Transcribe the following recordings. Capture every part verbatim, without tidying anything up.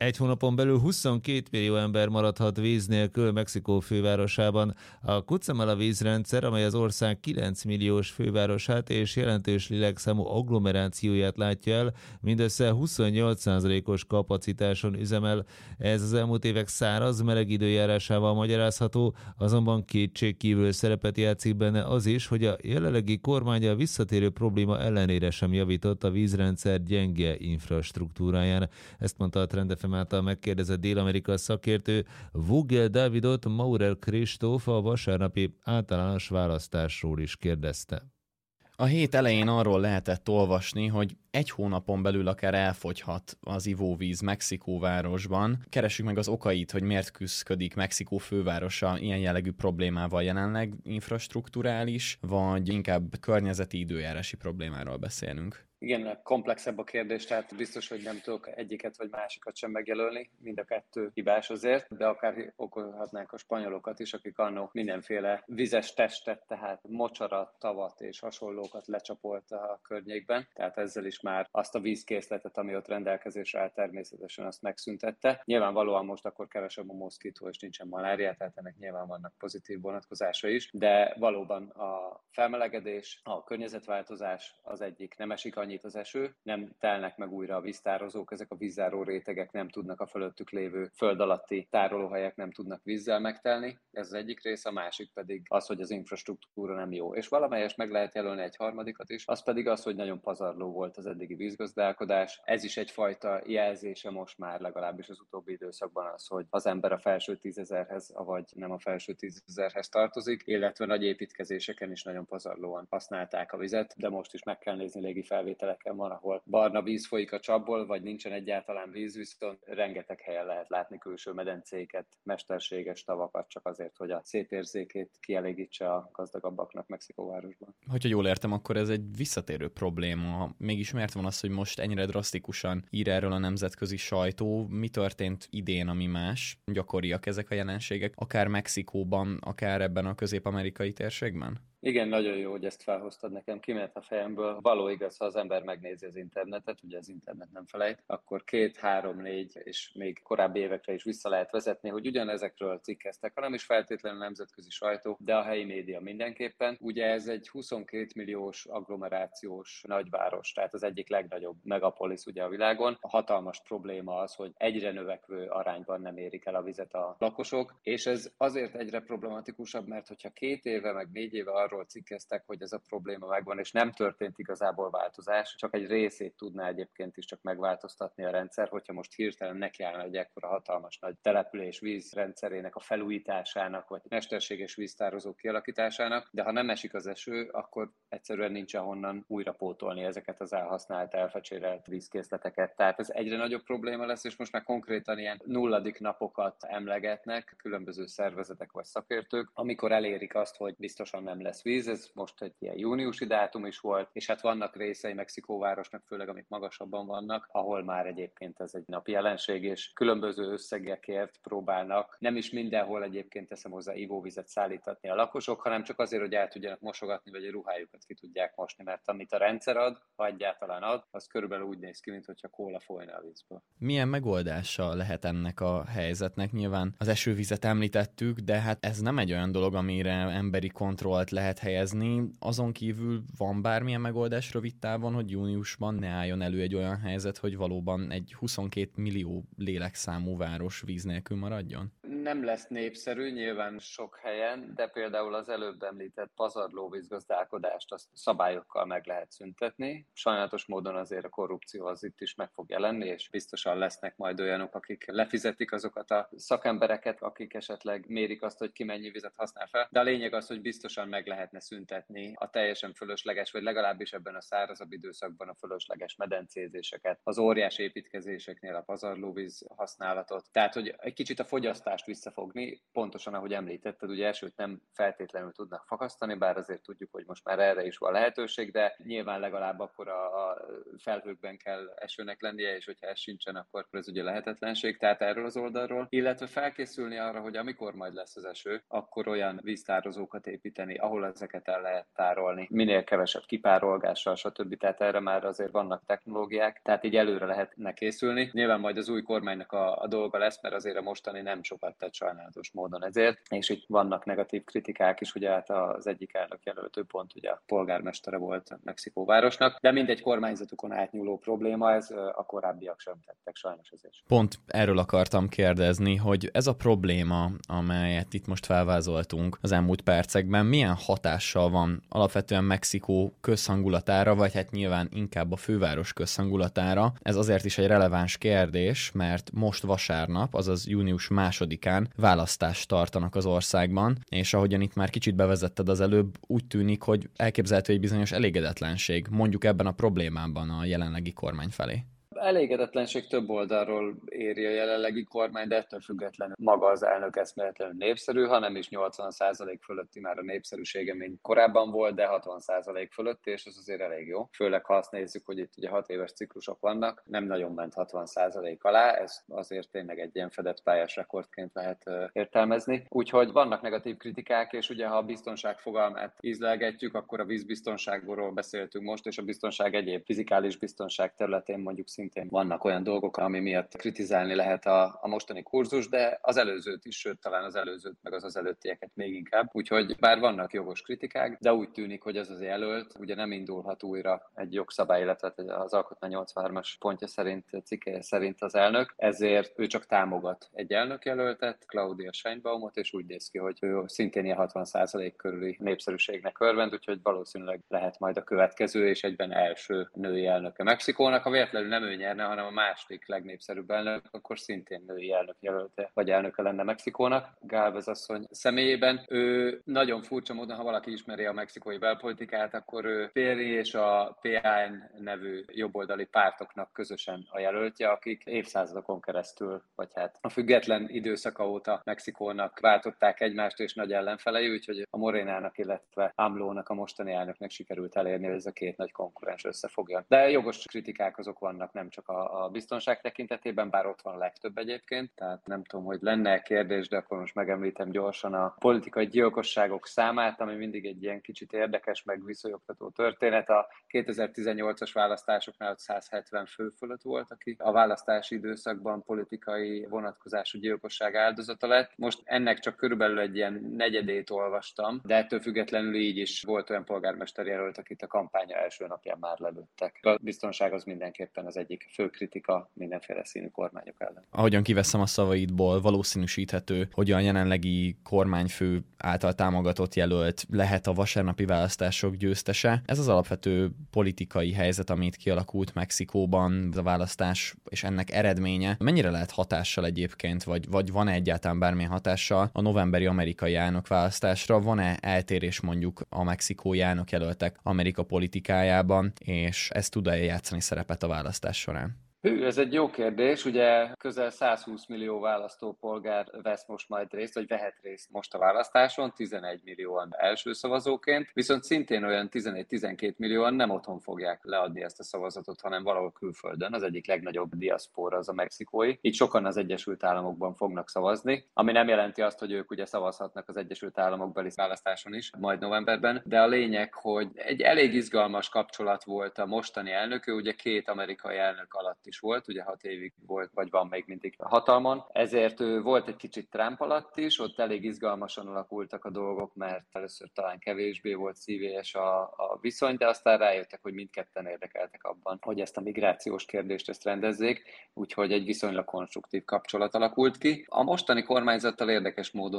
Egy hónapon belül huszonkét millió ember maradhat víz nélkül Mexikó fővárosában. A Cutzamala vízrendszer, amely az ország kilenc milliós fővárosát és jelentős lélekszámú agglomerációját látja el, mindössze huszonnyolc százalékos kapacitáson üzemel. Ez az elmúlt évek száraz, meleg időjárásával magyarázható, azonban kétségkívül szerepet játszik benne az is, hogy a jelenlegi kormány a visszatérő probléma ellenére sem javított a vízrendszer gyenge infrastruktúráján. Ezt mondta a Trend ef em által megkérdezett Dél-Amerika szakértő Vogel Dávidot Maurer Kristóf a vasárnapi általános választásról is kérdezte. A hét elején arról lehetett olvasni, hogy egy hónapon belül akár elfogyhat az ivóvíz Mexikóvárosban. Keressük meg az okait, hogy miért küszködik Mexikó fővárosa ilyen jellegű problémával jelenleg, infrastrukturális, vagy inkább környezeti időjárási problémáról beszélünk. Igen, komplexebb a kérdés, tehát biztos, hogy nem tudok egyiket vagy másikat sem megjelölni, mind a kettő hibás azért, de akár okolhatnánk a spanyolokat is, akik annó mindenféle vizes testet, tehát mocsarat, tavat és hasonlókat lecsapolt a környékben, tehát ezzel is már azt a vízkészletet, ami ott rendelkezésre áll, természetesen azt megszüntette. Nyilvánvalóan most akkor kevesebb a moszkító és nincsen malária, tehát ennek nyilván vannak pozitív vonatkozása is, de valóban a felmelegedés, a környezetváltozás az egyik, nem esik annyi az eső, nem telnek meg újra a víztározók, ezek a vízzáró rétegek nem tudnak a fölöttük lévő föld alatti tárolóhelyek nem tudnak vízzel megtelni. Ez az egyik rész, a másik pedig az, hogy az infrastruktúra nem jó. És valamelyest meg lehet jelölni egy harmadikat is, az pedig az, hogy nagyon pazarló volt az eddigi vízgazdálkodás. Ez is egyfajta jelzése most már legalábbis az utóbbi időszakban az, hogy az ember a felső tízezerhez, avagy nem a felső tízezerhez tartozik, illetve nagy építkezéseken is nagyon pazarlóan használták a vizet, de most is meg kell nézni légi felvételeken van, ahol barna víz folyik a csapból, vagy nincsen egyáltalán víz, viszont rengeteg helyen lehet látni külső medencéket, mesterséges tavakat, csak azért, hogy a szép érzékét kielégítse a gazdagabbaknak Mexikóvárosban. Hogyha jól értem, akkor ez egy visszatérő probléma. Mégis miért van az, hogy most ennyire drasztikusan ír erről a nemzetközi sajtó? Mi történt idén, ami más? Gyakoriak ezek a jelenségek, akár Mexikóban, akár ebben a közép-amerikai térségben? Igen, nagyon jó, hogy ezt felhoztad nekem, kiment a fejemből. Való igaz, ha az ember megnézi az internetet, ugye az internet nem felejt, akkor két, három, négy és még korábbi évekre is vissza lehet vezetni, hogy ugyanezekről cikkeztek, hanem is feltétlenül a nemzetközi sajtó, de a helyi média mindenképpen. Ugye ez egy huszonkét milliós agglomerációs nagyváros, tehát az egyik legnagyobb megapolis ugye a világon. A hatalmas probléma az, hogy egyre növekvő arányban nem érik el a vizet a lakosok, és ez azért egyre problematikusabb, mert hogyha két éve, meg négy éve arról cikkeztek, hogy ez a probléma megvan, és nem történt igazából változás, csak egy részét tudná egyébként is csak megváltoztatni a rendszer, hogyha most hirtelen nekiállna egy ekkora hatalmas nagy település vízrendszerének a felújításának, vagy mesterséges víztározók kialakításának, de ha nem esik az eső, akkor egyszerűen nincsen honnan újra pótolni ezeket az elhasznált, elfecsérelt vízkészleteket. Tehát ez egyre nagyobb probléma lesz, és most már konkrétan ilyen nulladik napokat emlegetnek különböző szervezetek vagy szakértők, amikor elérik azt, hogy biztosan nem lesz víz, ez most egy ilyen júniusi dátum is volt, és hát vannak részei Mexikóvárosnak, főleg amik magasabban vannak, ahol már egyébként ez egy napi jelenség, és különböző összegekért próbálnak, nem is mindenhol egyébként teszem hozzá ivóvizet szállítatni a lakosok, hanem csak azért, hogy el tudjanak mosogatni, vagy a ruhájukat ki tudják mosni, mert amit a rendszer ad, ha egyáltalán ad, az körülbelül úgy néz ki, mintha kóla folyna a vízből. Milyen megoldása lehet ennek a helyzetnek? Nyilván az esővizet említettük, de hát ez nem egy olyan dolog, amire emberi kontrollt lehet helyezni. Azon kívül van bármilyen megoldás rövid távon, hogy júniusban ne álljon elő egy olyan helyzet, hogy valóban egy huszonkét millió lélekszámú város víz nélkül maradjon? Nem lesz népszerű, nyilván sok helyen, de például az előbb említett pazarló vízgazdálkodást azt szabályokkal meg lehet szüntetni. Sajnálatos módon azért a korrupció az itt is meg fog jelenni, és biztosan lesznek majd olyanok, akik lefizetik azokat a szakembereket, akik esetleg mérik azt, hogy ki mennyi vizet használ fel. De a lényeg az, hogy biztosan meg lehetne szüntetni a teljesen fölösleges, vagy legalábbis ebben a szárazabb időszakban a fölösleges medencézéseket, az óriás építkezéseknél a pazarlóvíz használatot. Tehát, hogy egy kicsit a fogyasztást visszafogni, pontosan ahogy említetted, ugye esőt nem feltétlenül tudnak fakasztani, bár azért tudjuk, hogy most már erre is van lehetőség, de nyilván legalább akkor a, a felhőkben kell esőnek lennie, és hogyha ez sincsen, akkor ez ugye lehetetlenség, tehát erről az oldalról, illetve felkészülni arra, hogy amikor majd lesz az eső, akkor olyan víztározókat építeni, ahol ezeket el lehet tárolni, minél kevesebb kipárolgással, stb. Tehát erre már azért vannak technológiák, tehát így előre lehetne készülni. Nyilván majd az új kormánynak a, a dolga lesz, mert azért a mostani nem sokat tett sajnálatos módon ezért, és itt vannak negatív kritikák is, ugye hát az egyik elnök jelöltő pont ugye a polgármestere volt Mexikó városnak, de mindegy kormányzatukon átnyúló probléma, ez a korábbiak sem tettek sajnos ezért. Pont erről akartam kérdezni, hogy ez a probléma, amelyet itt most felvázoltunk az elmúlt percekben, milyen hatással van alapvetően Mexikó közhangulatára, vagy hát nyilván inkább a főváros közhangulatára. Ez azért is egy releváns kérdés, mert most vasárnap, azaz június másodikán választást tartanak az országban, és ahogyan itt már kicsit bevezetted az előbb, úgy tűnik, hogy elképzelhető egy bizonyos elégedetlenség, mondjuk ebben a problémában a jelenlegi kormány felé. Elégedetlenség több oldalról éri a jelenlegi kormány, de ettől függetlenül maga az elnök eszméletlenül népszerű, hanem is nyolcvan százalék fölötti már a népszerűsége, mint korábban volt, de hatvan százalék fölötti, és ez azért elég jó. Főleg ha azt nézzük, hogy itt ugye hat éves ciklusok vannak, nem nagyon ment hatvan százalék alá, ez azért tényleg egy ilyen fedett pályás rekordként lehet értelmezni. Úgyhogy vannak negatív kritikák, és ugye ha a biztonság fogalmát ízlelgetjük, akkor a vízbiztonságról beszéltünk most, és a biztonság egyéb fizikális biztonság területén mondjuk szintén vannak olyan dolgok, ami miatt kritizálni lehet a, a mostani kurzus, de az előzőt is, sőt talán az előzőt, meg az az előttieket még inkább. Úgyhogy bár vannak jogos kritikák, de úgy tűnik, hogy az az jelölt ugye nem indulhat újra egy jogszabály, illetve az alkotmány nyolcvanhármas pontja szerint, cikkelje szerint az elnök, ezért ő csak támogat egy elnökjelöltet, Claudia Sheinbaumot, és úgy néz ki, hogy ő szintén ilyen hatvan százalék körüli népszerűségnek örvend, úgyhogy valószínűleg lehet majd a következő és egyben első női elnöke Mexikónak. Ha véletlenül nem ő nyerne, hanem a második legnépszerűbb elnök, akkor szintén női elnök jelölte, vagy elnöke lenne Mexikónak. Gálvez asszony személyében. Ő nagyon furcsa módon, ha valaki ismeri a mexikói belpolitikát, akkor ő Péri és a pé á en nevű jobboldali pártoknak közösen a jelöltje, akik évszázadokon keresztül, vagy hát a független időszaka óta Mexikónak váltották egymást, és nagy ellenfelei, úgyhogy a Morénának, illetve AMLO-nak, a mostani elnöknek sikerült elérni, hogy ez a két nagy konkurens összefogjon. De jogos kritikák azok vannak, nem csak a, a biztonság tekintetében, bár ott van a legtöbb egyébként, tehát nem tudom, hogy lenne kérdés, de akkor most megemlítem gyorsan a politikai gyilkosságok számát, ami mindig egy ilyen kicsit érdekes, meg viszonyogtató történet. A kétezer-tizennyolcas választásoknál száz hetven fő fölött volt, aki a választási időszakban politikai vonatkozású gyilkosság áldozata lett. Most ennek csak körülbelül egy ilyen negyedét olvastam, de ettől függetlenül így is volt olyan polgármester jelölt, akit a kampánya első napján már lelőttek. A biztonság az mindenképpen az egyik fő kritika mindenféle színű kormányok ellen. Ahogyan kiveszem a szavaidból, valószínűsíthető, hogy a jelenlegi kormányfő által támogatott jelölt lehet a vasárnapi választások győztese. Ez az alapvető politikai helyzet, amit kialakult Mexikóban, a választás és ennek eredménye. Mennyire lehet hatással egyébként, vagy, vagy van-e egyáltalán bármilyen hatással a novemberi amerikai elnökválasztásra? Van-e eltérés mondjuk a mexikói elnökjelöltek Amerika politikájában, és ez tud-e játszani szerepet a választás során? Hű, ez egy jó kérdés. Ugye közel százhúsz millió választópolgár vesz most majd részt, vagy vehet részt most a választáson, tizenegy millióan első szavazóként, viszont szintén olyan tizenegy-tizenkét millióan nem otthon fogják leadni ezt a szavazatot, hanem valahol külföldön. Az egyik legnagyobb diaszpóra az a mexikói. Így sokan az Egyesült Államokban fognak szavazni, ami nem jelenti azt, hogy ők ugye szavazhatnak az Egyesült Államokbeli választáson is, majd novemberben, de a lényeg, hogy egy elég izgalmas kapcsolat volt a mostani elnök, ő ugye két amerikai elnök alatt is volt, ugye hat évig volt, vagy van még mindig a hatalmon. Ezért ő volt egy kicsit Trump alatt is, ott elég izgalmasan alakultak a dolgok, mert először talán kevésbé volt szívélyes a, a viszony, de aztán rájöttek, hogy mindketten érdekeltek abban, hogy ezt a migrációs kérdést ezt rendezzék, úgyhogy egy viszonylag konstruktív kapcsolat alakult ki. A mostani kormányzattal érdekes módon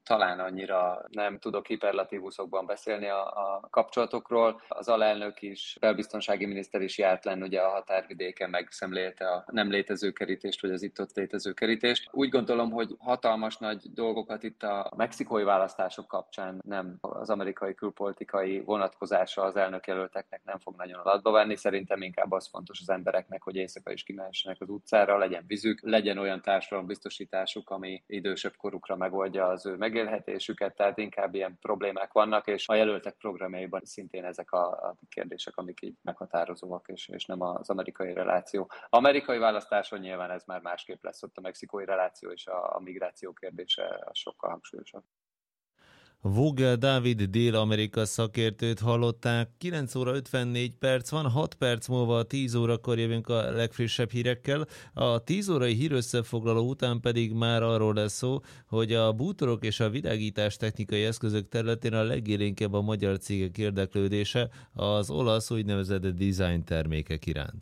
talán annyira nem tudok hiperlatívuszokban beszélni a, a kapcsolatokról. Az alelnök is, belbiztonsági miniszter is járt lenn ugye a határvidéken, megszemlélte a nem létező kerítést, vagy az itt-ott létező kerítést. Úgy gondolom, hogy hatalmas nagy dolgokat itt a mexikói választások kapcsán nem az amerikai külpolitikai vonatkozása az elnökjelölteknek nem fog nagyon alatba venni. Szerintem inkább az fontos az embereknek, hogy éjszaka is kimehessenek az utcára, legyen vízük, legyen olyan társadalombiztosításuk, ami idősebb korukra megoldja az ő megélhetésüket, tehát inkább ilyen problémák vannak, és a jelöltek programjaiban szintén ezek a, a kérdések, amik így meghatározóak, és, és nem az amerikai reláció. Amerikai választáson nyilván ez már másképp lesz, ott a mexikói reláció és a, a migráció kérdése sokkal hangsúlyosabb. Vogel Dávid Dél-Amerika szakértőt hallották. kilenc óra ötvennégy perc van, hat perc múlva a tíz órakor jövünk a legfrissebb hírekkel. A tíz órai hírösszefoglaló után pedig már arról lesz szó, hogy a bútorok és a világítás technikai eszközök területén a legélénkebb a magyar cégek érdeklődése az olasz úgynevezett design termékek iránt.